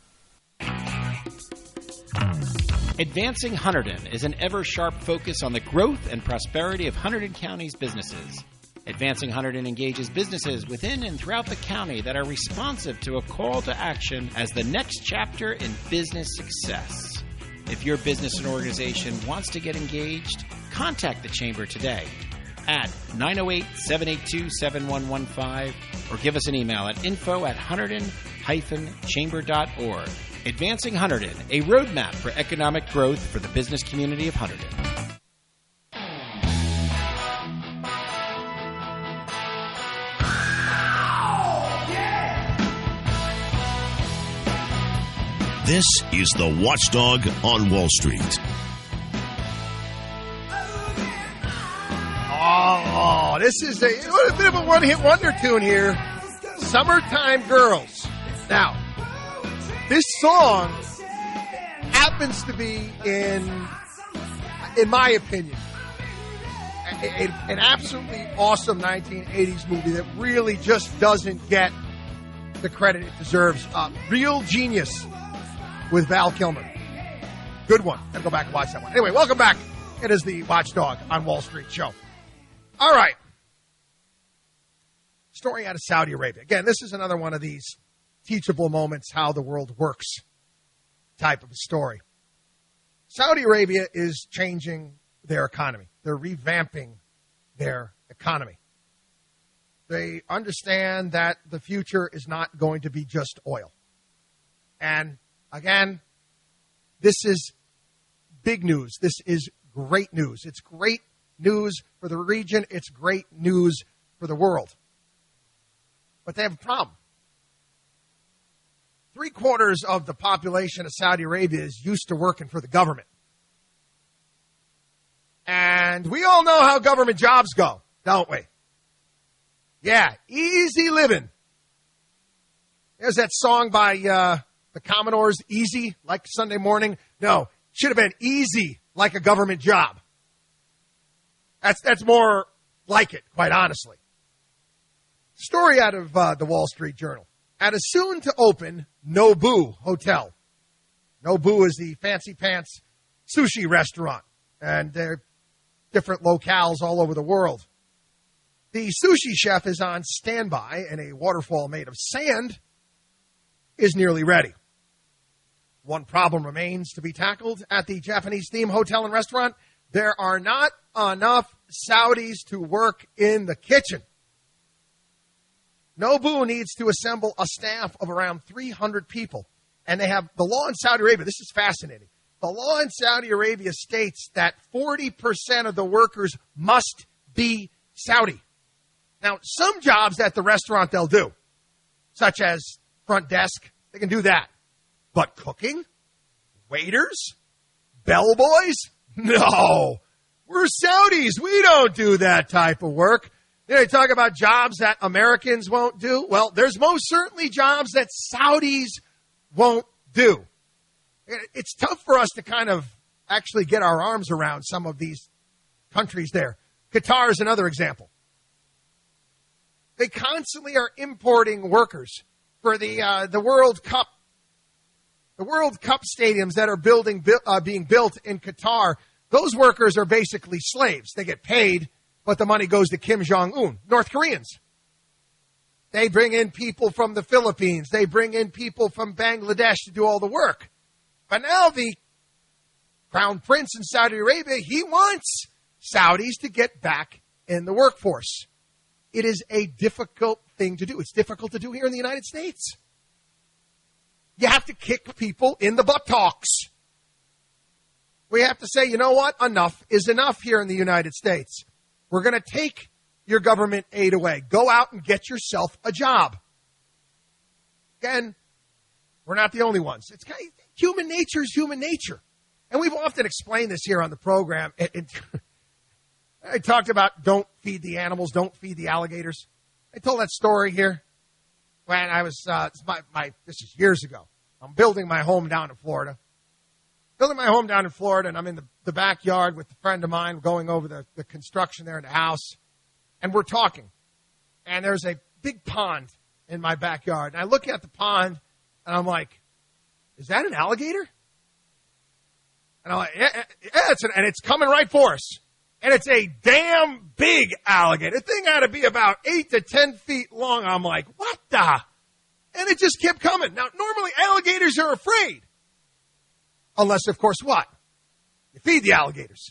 Advancing Hunterdon is an ever-sharp focus on the growth and prosperity of Hunterdon County's businesses. Advancing Hunterdon engages businesses within and throughout the county that are responsive to a call to action as the next chapter in business success. If your business and organization wants to get engaged, contact the Chamber today at nine oh eight, seven eight two, seven one one five or give us an email at info at hunterdon dash chamber dot org. Advancing Hunterdon, a roadmap for economic growth for the business community of Hunterdon. This is the Watchdog on Wall Street. Oh, this is a, a bit of a one-hit wonder tune here. Summertime Girls. Now, this song happens to be, in in my opinion, a, a, an absolutely awesome nineteen eighties movie that really just doesn't get the credit it deserves. Uh, Real Genius with Val Kilmer. Good one. Gotta go back and watch that one. Anyway, welcome back. It is the Watchdog on Wall Street show. All right. Story out of Saudi Arabia. Again, this is another one of these teachable moments, how the world works type of a story. Saudi Arabia is changing their economy. They're revamping their economy. They understand that the future is not going to be just oil. And again, this is big news. This is great news. It's great news for the region. It's great news for the world. But they have a problem. Three quarters of the population of Saudi Arabia is used to working for the government. And we all know how government jobs go, don't we? Yeah, easy living. There's that song by uh, the Commodores, Easy, like Sunday Morning. No, should have been easy like a government job. That's that's more like it, quite honestly. Story out of uh, the Wall Street Journal. At a soon-to-open Nobu Hotel. Nobu is the fancy pants sushi restaurant, and they're different locales all over the world. The sushi chef is on standby, and a waterfall made of sand is nearly ready. One problem remains to be tackled at the Japanese theme hotel and restaurant. There are not enough Saudis to work in the kitchen. Nobu needs to assemble a staff of around three hundred people. And they have the law in Saudi Arabia. This is fascinating. The law in Saudi Arabia states that forty percent of the workers must be Saudi. Now, some jobs at the restaurant they'll do, such as front desk, they can do that. But cooking? Waiters? Bellboys? No. We're Saudis. We don't do that type of work. You know, you talk about jobs that Americans won't do. Well, there's most certainly jobs that Saudis won't do. It's tough for us to kind of actually get our arms around some of these countries there. Qatar is another example. They constantly are importing workers for the uh, the World Cup. The World Cup stadiums that are building uh, being built in Qatar, those workers are basically slaves. They get paid, but the money goes to Kim Jong-un, North Koreans. They bring in people from the Philippines. They bring in people from Bangladesh to do all the work. But now the Crown Prince in Saudi Arabia, he wants Saudis to get back in the workforce. It is a difficult thing to do. It's difficult to do here in the United States. You have to kick people in the buttocks. We have to say, you know what? Enough is enough here in the United States. We're going to take your government aid away. Go out and get yourself a job. Again, we're not the only ones. It's kind of, human nature is human nature. And we've often explained this here on the program. It, it, I talked about don't feed the animals, don't feed the alligators. I told that story here when I was, uh, my, my, this is years ago. I'm building my home down in Florida. Building my home down in Florida, and I'm in the, the backyard with a friend of mine going over the, the construction there in the house. And we're talking. And there's a big pond in my backyard. And I look at the pond, and I'm like, is that an alligator? And I'm like, yeah, yeah it's an, and it's coming right for us. And it's a damn big alligator. The thing had to be about eight to ten feet long. I'm like, what the? And it just kept coming. Now, normally alligators are afraid. Unless, of course, what? You feed the alligators.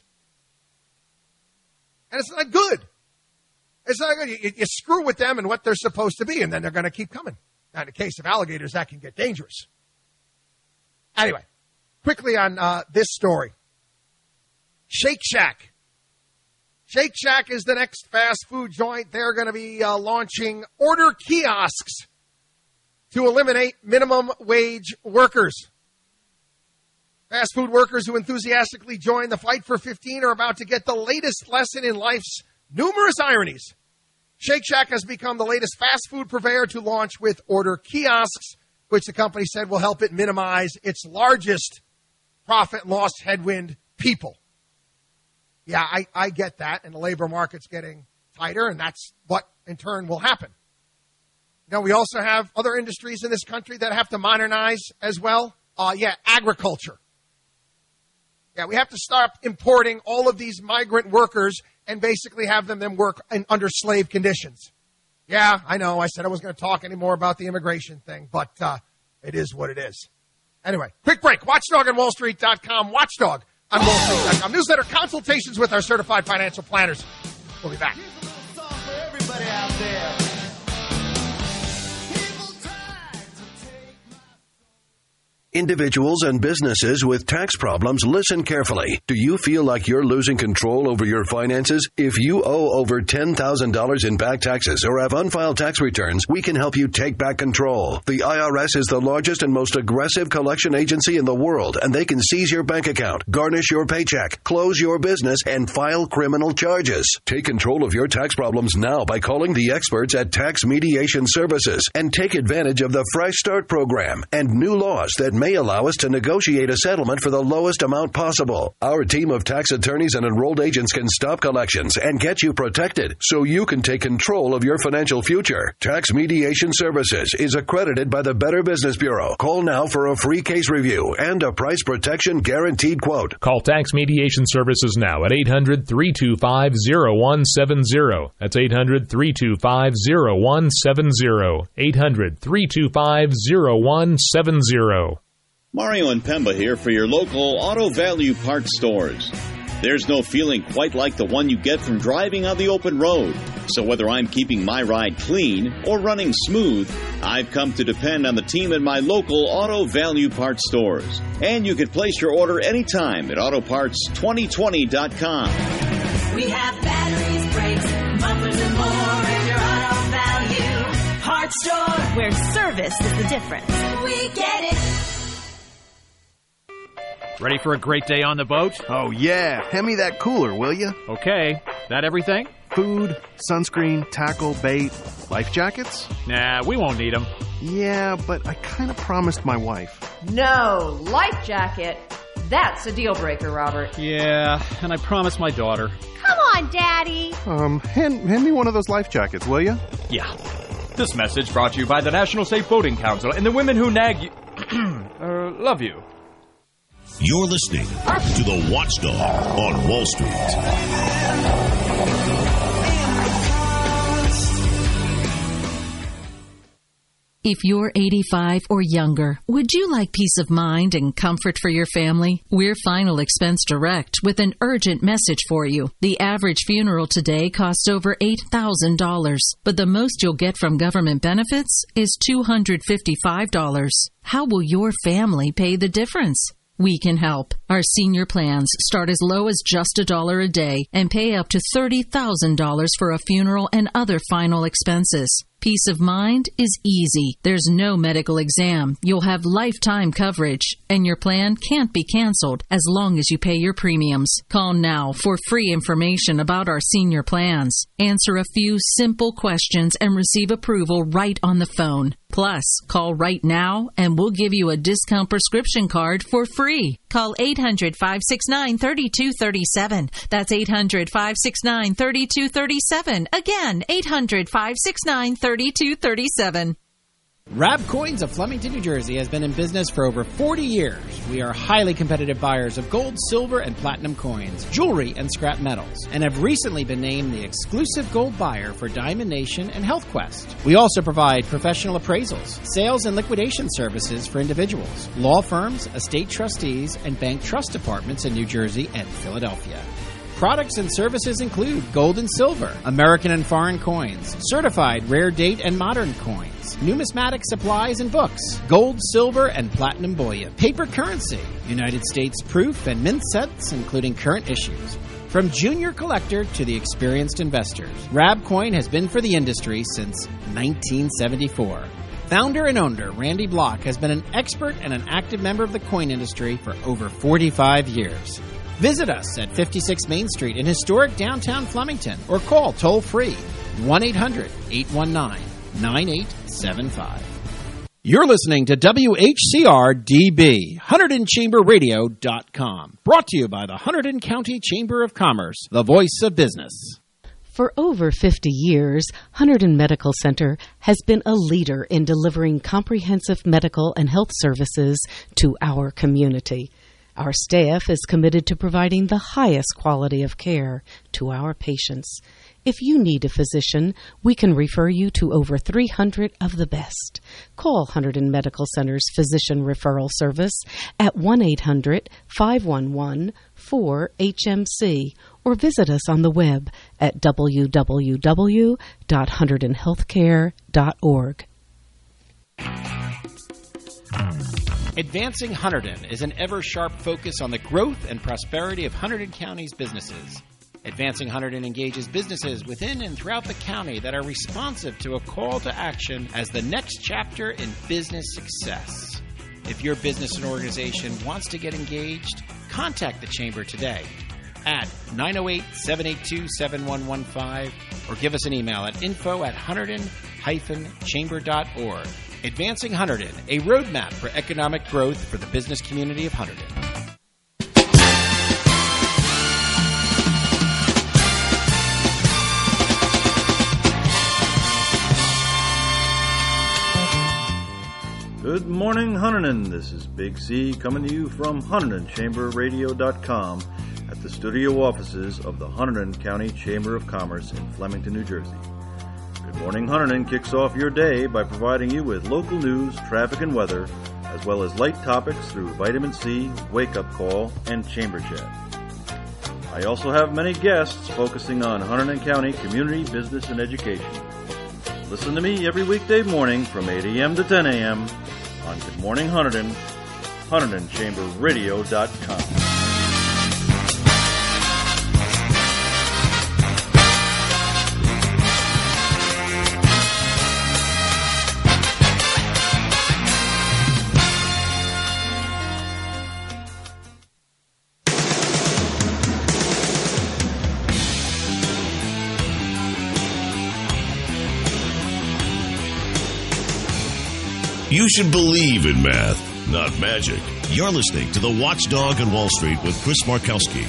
And it's not good. It's not good. You, you screw with them and what they're supposed to be, and then they're going to keep coming. Now, in the case of alligators, that can get dangerous. Anyway, quickly on uh, this story. Shake Shack. Shake Shack is the next fast food joint. They're going to be uh, launching order kiosks to eliminate minimum wage workers. Fast food workers who enthusiastically join the fight for fifteen are about to get the latest lesson in life's numerous ironies. Shake Shack has become the latest fast food purveyor to launch with order kiosks, which the company said will help it minimize its largest profit and loss headwind, people. Yeah, I, I get that, and the labor market's getting tighter, and that's what, in turn, will happen. You know, we also have other industries in this country that have to modernize as well. Uh, yeah, agriculture. Yeah, we have to stop importing all of these migrant workers and basically have them, them work in, under slave conditions. Yeah, I know. I said I wasn't going to talk anymore about the immigration thing, but uh, it is what it is. Anyway, quick break. Watchdog on Wall Street dot com. Watchdog on Wall Street dot com. Newsletter consultations with our certified financial planners. We'll be back. Everybody out there. Individuals and businesses with tax problems, listen carefully. Do you feel like you're losing control over your finances? If you owe over ten thousand dollars in back taxes or have unfiled tax returns, we can help you take back control. The I R S is the largest and most aggressive collection agency in the world, and they can seize your bank account, garnish your paycheck, close your business, and file criminal charges. Take control of your tax problems now by calling the experts at Tax Mediation Services and take advantage of the Fresh Start program and new laws that may allow us to negotiate a settlement for the lowest amount possible. Our team of tax attorneys and enrolled agents can stop collections and get you protected so you can take control of your financial future. Tax Mediation Services is accredited by the Better Business Bureau. Call now for a free case review and a price protection guaranteed quote. Call Tax Mediation Services now at eight hundred, three two five, zero one seven zero. That's eight hundred, three two five, zero one seven zero. eight hundred, three two five, zero one seven zero. Mario and Pemba here for your local Auto Value Parts stores. There's no feeling quite like the one you get from driving on the open road. So whether I'm keeping my ride clean or running smooth, I've come to depend on the team at my local Auto Value Parts stores. And you can place your order anytime at auto parts twenty twenty dot com. We have batteries, brakes, mufflers, and more in your Auto Value Parts store, where service is the difference. We get it. Ready for a great day on the boat? Oh, yeah. Hand me that cooler, will you? Okay. That everything? Food, sunscreen, tackle, bait, life jackets? Nah, we won't need them. Yeah, but I kind of promised my wife. No, life jacket. That's a deal breaker, Robert. Yeah, and I promised my daughter. Come on, Daddy. Um, hand, hand me one of those life jackets, will you? Yeah. This message brought to you by the National Safe Boating Council and the women who nag you... uh, love you. You're listening to The Watchdog on Wall Street. If you're eighty-five or younger, would you like peace of mind and comfort for your family? We're Final Expense Direct with an urgent message for you. The average funeral today costs over eight thousand dollars, but the most you'll get from government benefits is two hundred fifty-five dollars. How will your family pay the difference? We can help. Our senior plans start as low as just a dollar a day and pay up to thirty thousand dollars for a funeral and other final expenses. Peace of mind is easy. There's no medical exam. You'll have lifetime coverage, and your plan can't be canceled as long as you pay your premiums. Call now for free information about our senior plans. Answer a few simple questions and receive approval right on the phone. Plus, call right now and we'll give you a discount prescription card for free. Call eight hundred, five six nine, three two three seven. That's eight hundred, five six nine, three two three seven. Again, eight hundred, five six nine, three two three seven. Rab Coins of Flemington, New Jersey has been in business for over forty years. We are highly competitive buyers of gold, silver, and platinum coins, jewelry, and scrap metals, and have recently been named the exclusive gold buyer for Diamond Nation and Health Quest. We also provide professional appraisals, sales and liquidation services for individuals, law firms, estate trustees, and bank trust departments in New Jersey and Philadelphia. Products and services include gold and silver, American and foreign coins, certified rare date and modern coins, numismatic supplies and books, gold, silver, and platinum bullion, paper currency, United States proof and mint sets, including current issues. From junior collector to the experienced investors, Rab Coin has been for the industry since nineteen seventy-four. Founder and owner Randy Block has been an expert and an active member of the coin industry for over forty-five years. Visit us at fifty-six Main Street in historic downtown Flemington or call toll-free one eight hundred, eight one nine, nine eight seven five. You're listening to W H C R D B, Hunterdon Chamber Radio dot com. Brought to you by the Hunterdon County Chamber of Commerce, the voice of business. For over fifty years, Hunterdon Medical Center has been a leader in delivering comprehensive medical and health services to our community. Our staff is committed to providing the highest quality of care to our patients. If you need a physician, we can refer you to over three hundred of the best. Call Hunterdon Medical Center's Physician Referral Service at one eight hundred, five one one, four H M C or visit us on the web at w w w dot hunterdon healthcare dot org. Advancing Hunterdon is an ever-sharp focus on the growth and prosperity of Hunterdon County's businesses. Advancing Hunterdon engages businesses within and throughout the county that are responsive to a call to action as the next chapter in business success. If your business and organization wants to get engaged, contact the Chamber today at nine oh eight, seven eight two, seven one one five or give us an email at info at hunterdon dash chamber dot org. Advancing Hunterdon, a roadmap for economic growth for the business community of Hunterdon. Good morning, Hunterdon. This is Big C coming to you from Hunterdon Chamber Radio dot com at the studio offices of the Hunterdon County Chamber of Commerce in Flemington, New Jersey. Good Morning Hunterton kicks off your day by providing you with local news, traffic, and weather, as well as light topics through Vitamin C, Wake Up Call, and Chamber Chat. I also have many guests focusing on Hunterdon County community, business, and education. Listen to me every weekday morning from eight a.m. to ten a.m. on Good Morning Hunterdon, Hunterdon Chamber Radio dot com. You should believe in math, not magic. You're listening to The Watchdog on Wall Street with Chris Markowski.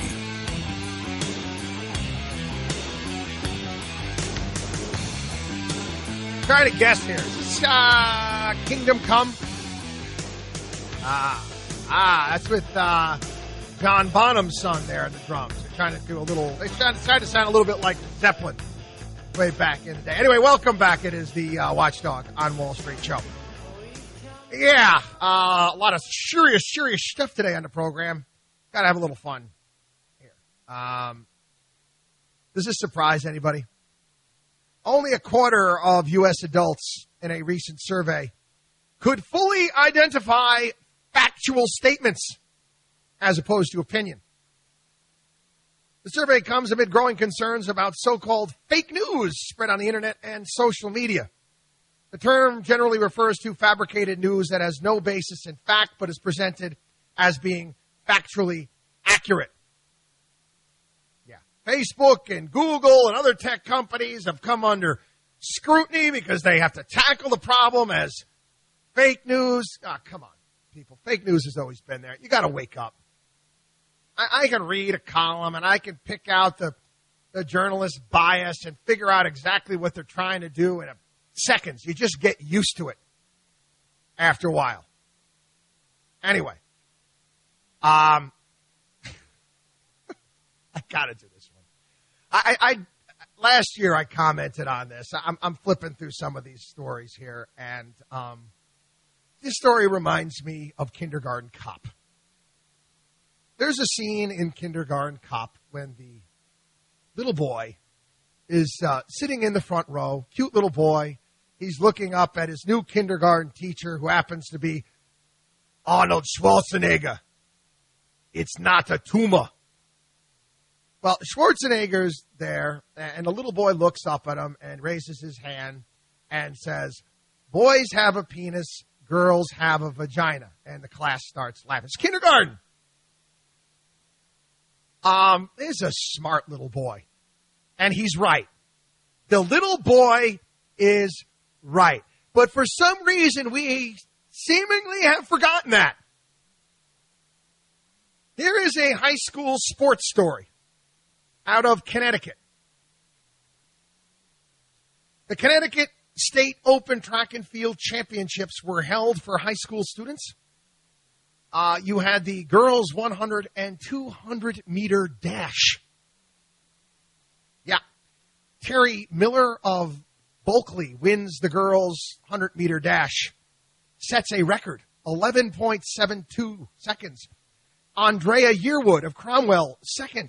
Trying to guess here. Is this uh, Kingdom Come? Ah, ah, that's with uh, John Bonham's son there on the drums. They're trying to do a little, they tried, tried to sound a little bit like Zeppelin way back in the day. Anyway, welcome back. It is the uh, Watchdog on Wall Street show. Yeah, uh, a lot of serious, serious stuff today on the program. Got to have a little fun here. Um, does this surprise anybody? Only a quarter of U S adults in a recent survey could fully identify factual statements as opposed to opinion. The survey comes amid growing concerns about so-called fake news spread on the internet and social media. The term generally refers to fabricated news that has no basis in fact but is presented as being factually accurate. Yeah. Facebook and Google and other tech companies have come under scrutiny because they have to tackle the problem as fake news. Ah, oh, come on, people. Fake news has always been there. You got to wake up. I, I can read a column and I can pick out the, the journalist's bias and figure out exactly what they're trying to do in a seconds. You just get used to it after a while. Anyway, um, I gotta do this one. I, I last year I commented on this. I'm, I'm flipping through some of these stories here, and um, this story reminds me of Kindergarten Cop. There's a scene in Kindergarten Cop when the little boy is uh, sitting in the front row, cute little boy. He's looking up at his new kindergarten teacher, who happens to be Arnold Schwarzenegger. It's not a tumor. Well, Schwarzenegger's there, and the little boy looks up at him and raises his hand and says, "Boys have a penis, girls have a vagina." And the class starts laughing. It's kindergarten. Um, he's a smart little boy. And he's right. The little boy is right. But for some reason, we seemingly have forgotten that. Here is a high school sports story out of Connecticut. The Connecticut State Open Track and Field Championships were held for high school students. Uh, you had the girls' one hundred and two hundred meter dash. Yeah. Terry Miller of Bulkley wins the girls' one hundred meter dash. Sets a record, eleven point seven two seconds. Andrea Yearwood of Cromwell, second.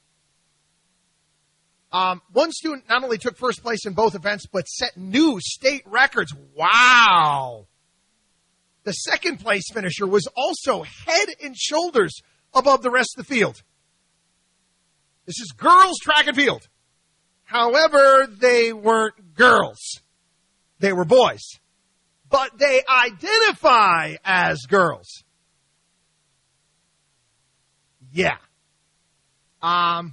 Um, one student not only took first place in both events, but set new state records. Wow. The second place finisher was also head and shoulders above the rest of the field. This is girls track and field. However, they weren't girls. They were boys. But they identify as girls. Yeah. Um,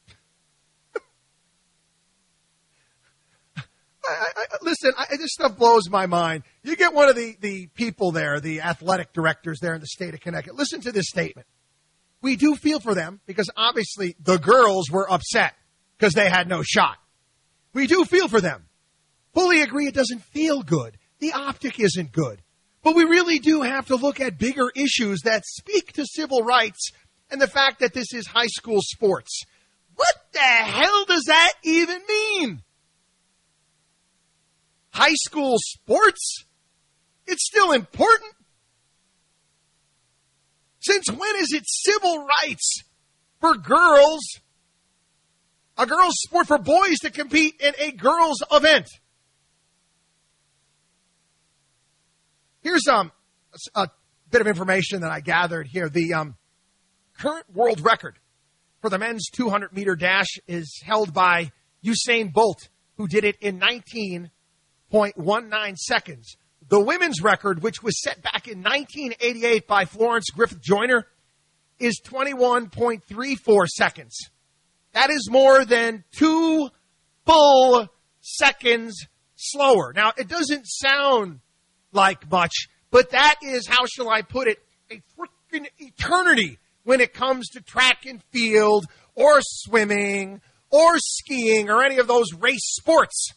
I, I, listen, I, this stuff blows my mind. You get one of the, the people there, the athletic directors there in the state of Connecticut. Listen to this statement. We do feel for them because obviously the girls were upset because they had no shot. We do feel for them. Fully agree it doesn't feel good. The optic isn't good. But we really do have to look at bigger issues that speak to civil rights and the fact that this is high school sports. What the hell does that even mean? high school sports? It's still important. Since when is it civil rights for girls, a girls' sport for boys to compete in a girls' event? Here's um, a bit of information that I gathered here. The um, current world record for the men's two hundred meter dash is held by Usain Bolt, who did it in nineteen point one nine seconds. The women's record, which was set back in nineteen eighty-eight by Florence Griffith Joyner, is twenty-one point three four seconds. That is more than two full seconds slower. Now, it doesn't sound like much, but that is, how shall I put it, a freaking eternity when it comes to track and field or swimming or skiing or any of those race sports.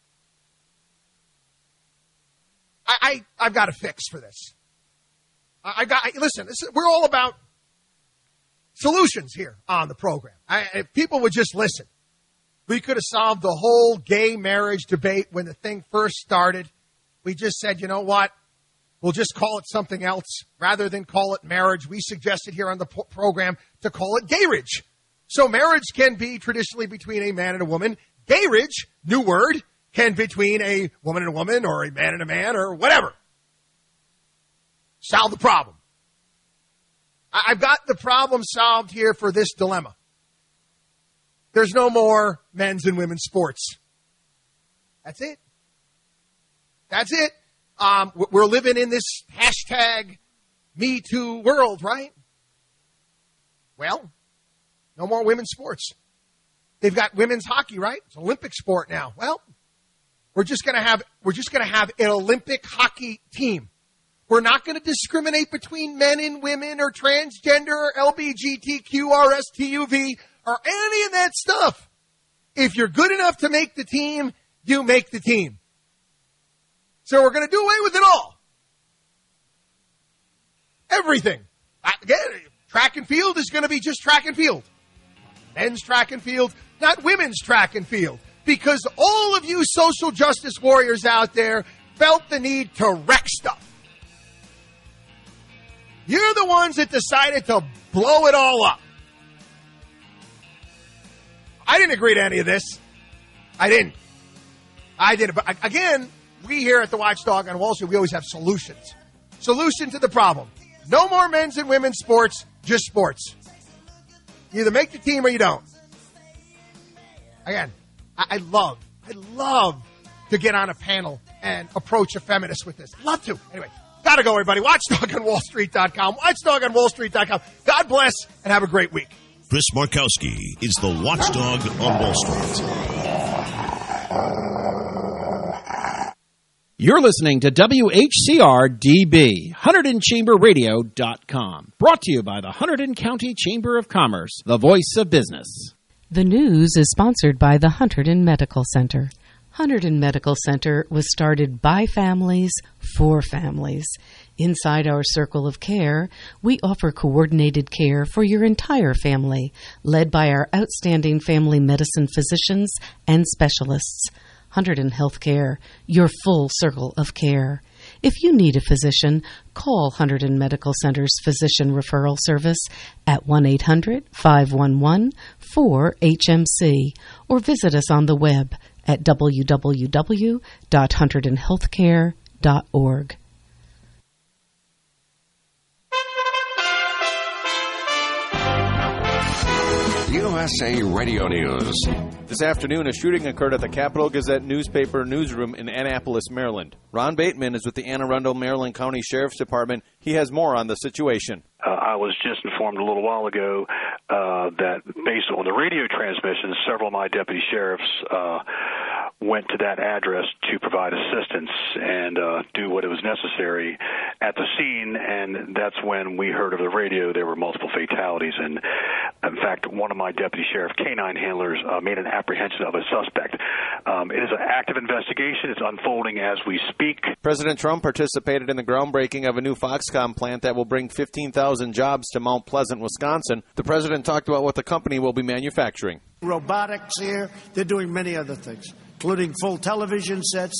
I, I, I've got a fix for this. I, I got, I, listen, this is, we're all about solutions here on the program. I, if people would just listen, we could have solved the whole gay marriage debate when the thing first started. We just said, you know what? We'll just call it something else rather than call it marriage. We suggested here on the po- program to call it gayrage. So marriage can be traditionally between a man and a woman. Gayrage, new word, can be between a woman and a woman or a man and a man or whatever. Solve the problem. I- I've got the problem solved here for this dilemma. There's no more men's and women's sports. That's it. That's it. Um, we're living in this hashtag Me Too world, right? Well, no more women's sports. They've got women's hockey, right? It's an Olympic sport now. Well, we're just going to have we're just going to have an Olympic hockey team. We're not going to discriminate between men and women or transgender or L G B T Q R S T U V or any of that stuff. If you're good enough to make the team, you make the team. So we're going to do away with it all. Everything. Again, track and field is going to be just track and field. Men's track and field, not women's track and field. Because all of you social justice warriors out there felt the need to wreck stuff. You're the ones that decided to blow it all up. I didn't agree to any of this. I didn't. I did it. But again, we here at the Watchdog on Wall Street, we always have solutions. Solution to the problem. No more men's and women's sports, just sports. You either make the team or you don't. Again, I, I love, I love to get on a panel and approach a feminist with this. Love to. Anyway, gotta go, everybody. Watchdog on Wall Street dot com. Watchdog on Wall Street dot com. God bless and have a great week. Chris Markowski is the Watchdog on Wall Street. You're listening to W H C R D B, Hunterdon Chamber Radio dot com. Brought to you by the Hunterdon County Chamber of Commerce, the voice of business. The news is sponsored by the Hunterdon Medical Center. Hunterdon Medical Center was started by families for families. Inside our circle of care, we offer coordinated care for your entire family, led by our outstanding family medicine physicians and specialists. Hunterdon Healthcare, your full circle of care. If you need a physician, call Hunterdon Medical Center's Physician Referral Service at one eight hundred, five one one, four H M C or visit us on the web at w w w dot hunterdon healthcare dot org. U S A Radio News. This afternoon, a shooting occurred at the Capital Gazette newspaper newsroom in Annapolis, Maryland. Ron Bateman is with the Anne Arundel, Maryland County Sheriff's Department. He has more on the situation. Uh, I was just informed a little while ago uh, that based on the radio transmissions, several of my deputy sheriffs uh, went to that address to provide assistance and uh, do what it was necessary at the scene, and that's when we heard over the radio there were multiple fatalities. And in fact, one of my deputy sheriff canine handlers uh, made an apprehension of a suspect. Um, it is an active investigation. It's unfolding as we speak. President Trump participated in the groundbreaking of a new Foxconn plant that will bring fifteen thousand jobs to Mount Pleasant, Wisconsin. The president talked about what the company will be manufacturing. Robotics here. They're doing many other things, including full television sets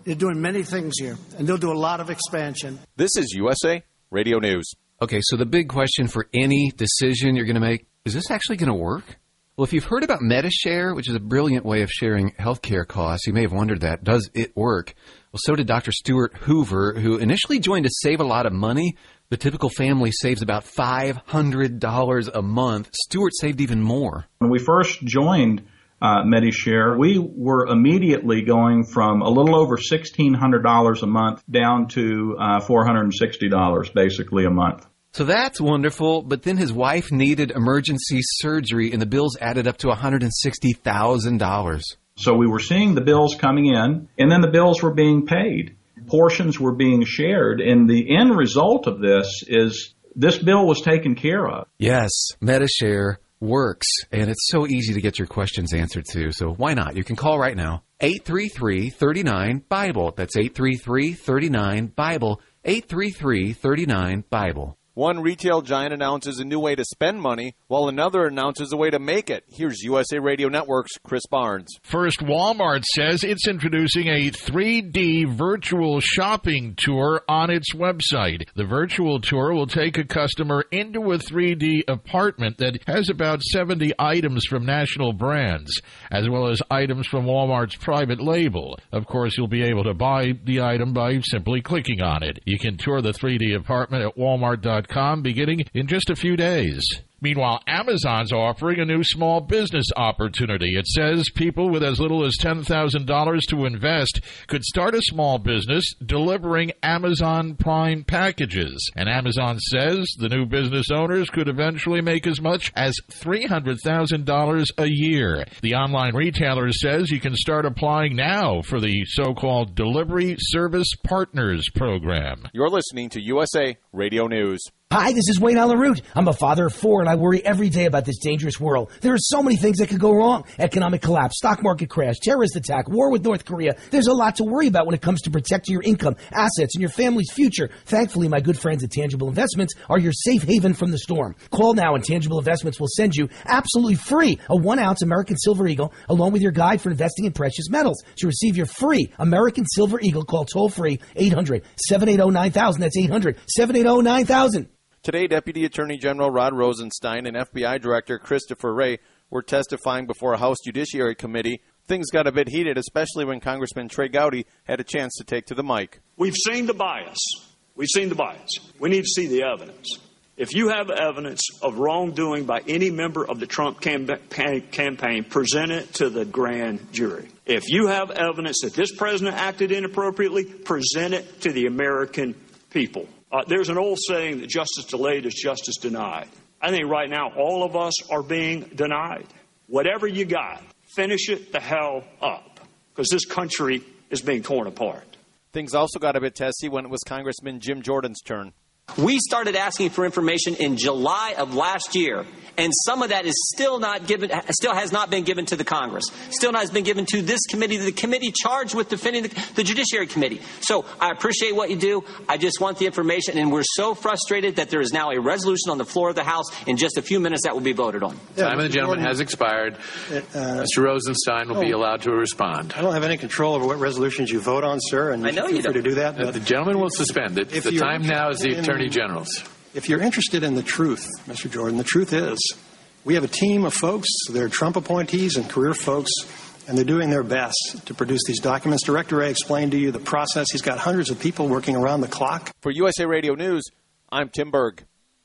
They're doing many things here, and they'll do a lot of expansion. This is U S A Radio News. Okay, so the big question for any decision you're going to make, is this actually going to work? Well, if you've heard about MediShare, which is a brilliant way of sharing healthcare costs, you may have wondered that. Does it work? Well, so did Doctor Stuart Hoover, who initially joined to save a lot of money. The typical family saves about five hundred dollars a month. Stuart saved even more. When we first joined uh, MediShare, we were immediately going from a little over sixteen hundred dollars a month down to uh, four hundred sixty dollars basically a month. So that's wonderful, but then his wife needed emergency surgery, and the bills added up to one hundred sixty thousand dollars. So we were seeing the bills coming in, and then the bills were being paid. Portions were being shared, and the end result of this is this bill was taken care of. Yes, MediShare works, and it's so easy to get your questions answered too, so why not? You can call right now, eight three three, three nine, BIBLE. That's eight three three, three nine, BIBLE, eight three three, three nine, BIBLE. One retail giant announces a new way to spend money, while another announces a way to make it. Here's U S A Radio Network's Chris Barnes. First, Walmart says it's introducing a three D virtual shopping tour on its website. The virtual tour will take a customer into a three D apartment that has about seventy items from national brands, as well as items from Walmart's private label. Of course, you'll be able to buy the item by simply clicking on it. You can tour the three D apartment at walmart dot com beginning in just a few days. Meanwhile, Amazon's offering a new small business opportunity. It says people with as little as ten thousand dollars to invest could start a small business delivering Amazon Prime packages. And Amazon says the new business owners could eventually make as much as three hundred thousand dollars a year. The online retailer says you can start applying now for the so-called Delivery Service Partners program. You're listening to U S A Radio News. Hi, this is Wayne Allen Root. I'm a father of four, and I worry every day about this dangerous world. There are so many things that could go wrong. Economic collapse, stock market crash, terrorist attack, war with North Korea. There's a lot to worry about when it comes to protecting your income, assets, and your family's future. Thankfully, my good friends at Tangible Investments are your safe haven from the storm. Call now, and Tangible Investments will send you absolutely free a one-ounce American Silver Eagle along with your guide for investing in precious metals. To receive your free American Silver Eagle, call toll-free eight hundred, seven eight zero, nine thousand. That's eight hundred, seven eight zero, nine thousand. Today, Deputy Attorney General Rod Rosenstein and F B I Director Christopher Wray were testifying before a House Judiciary Committee. Things got a bit heated, especially when Congressman Trey Gowdy had a chance to take to the mic. We've seen the bias. We've seen the bias. We need to see the evidence. If you have evidence of wrongdoing by any member of the Trump campaign, present it to the grand jury. If you have evidence that this president acted inappropriately, present it to the American people. Uh, there's an old saying that justice delayed is justice denied. I think right now all of us are being denied. Whatever you got, finish it the hell up, because this country is being torn apart. Things also got a bit testy when it was Congressman Jim Jordan's turn. We started asking for information in July of last year, and some of that is still not given, still has not been given to the Congress, still not has been given to this committee, the committee charged with defending the, the Judiciary Committee. So I appreciate what you do. I just want the information, and we're so frustrated that there is now a resolution on the floor of the House in just a few minutes that will be voted on. Yeah, Time of the gentleman has expired. Uh, Mister Rosenstein will oh, be allowed to respond. I don't have any control over what resolutions you vote on, sir, and I know you you free don't. to do that. But the gentleman will suspend it. The time now is the Attorney General's. If you're interested in the truth, Mister Jordan, the truth is we have a team of folks. They're Trump appointees and career folks, and they're doing their best to produce these documents. Director Wray explained to you the process. He's got hundreds of people working around the clock. For U S A Radio News, I'm Tim Berg.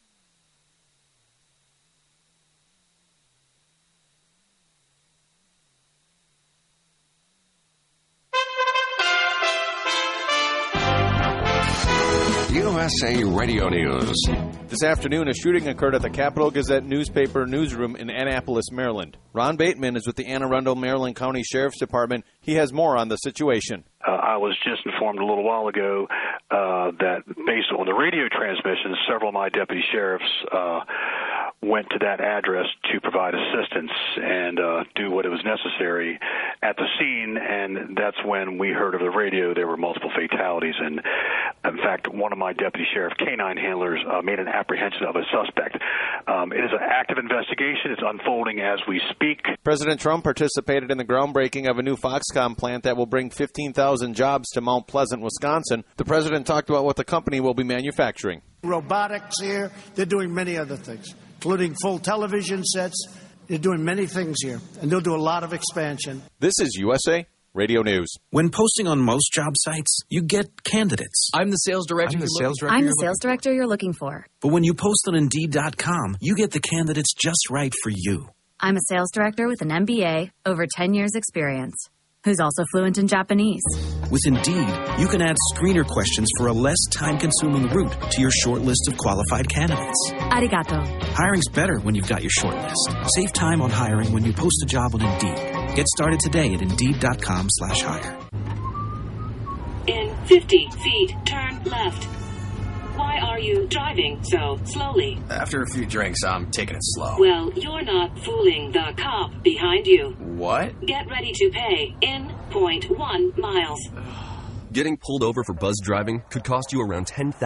U S A Radio News. This afternoon, a shooting occurred at the Capital Gazette newspaper newsroom in Annapolis, Maryland. Ron Bateman is with the Anne Arundel, Maryland County Sheriff's Department. He has more on the situation. Uh, I was just informed a little while ago uh, that based on the radio transmissions, several of my deputy sheriffs uh, went to that address to provide assistance and uh, do what it was necessary at the scene, and that's when we heard over the radio there were multiple fatalities. And In fact, one of my deputy sheriff canine handlers uh, made an apprehension of a suspect. Um, it is an active investigation. It's unfolding as we speak. President Trump participated in the groundbreaking of a new Foxconn plant that will bring fifteen thousand jobs to Mount Pleasant, Wisconsin. The president talked about what the company will be manufacturing. Robotics here. They're doing many other things, including full television sets. They're doing many things here, and they'll do a lot of expansion. This is U S A Radio News. When posting on most job sites, you get candidates. I'm the sales director. I'm the sales director. I'm the sales director you're looking for. But when you post on Indeed dot com, you get the candidates just right for you. I'm a sales director with an M B A, over ten years experience, who's also fluent in Japanese. With Indeed, you can add screener questions for a less time-consuming route to your short list of qualified candidates. Arigato. Hiring's better when you've got your short list. Save time on hiring when you post a job on Indeed. Get started today at Indeed dot com slash hire. In fifty feet, turn left. Why are you driving so slowly? After a few drinks, I'm taking it slow. Well, you're not fooling the cop behind you. What? Get ready to pay in zero point one miles. Getting pulled over for buzz driving could cost you around ten thousand dollars.